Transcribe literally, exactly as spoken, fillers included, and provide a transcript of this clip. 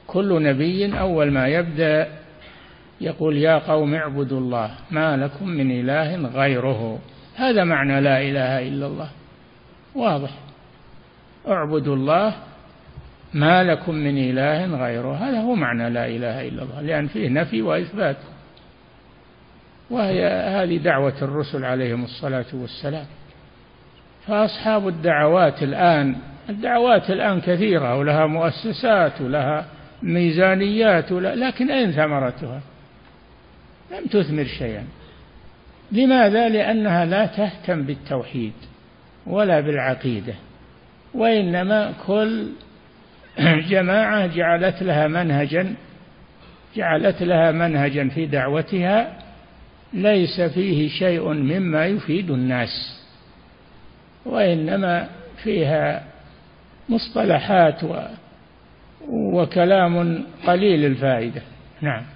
كل نبي أول ما يبدأ يقول يا قوم اعبدوا الله ما لكم من إله غيره. هذا معنى لا إله إلا الله، واضح. اعبدوا الله ما لكم من إله غيره، هذا هو معنى لا إله إلا الله، لأن فيه نفي وإثبات، وهي هذه دعوة الرسل عليهم الصلاة والسلام. فأصحاب الدعوات الآن الدعوات الآن كثيرة ولها مؤسسات ولها ميزانيات، لكن أين ثمرتها؟ لم تثمر شيئا. لماذا؟ لأنها لا تهتم بالتوحيد ولا بالعقيدة، وإنما كل جماعة جعلت لها منهجا جعلت لها منهجا في دعوتها ليس فيه شيء مما يفيد الناس، وإنما فيها مصطلحات وكلام قليل الفائدة. نعم.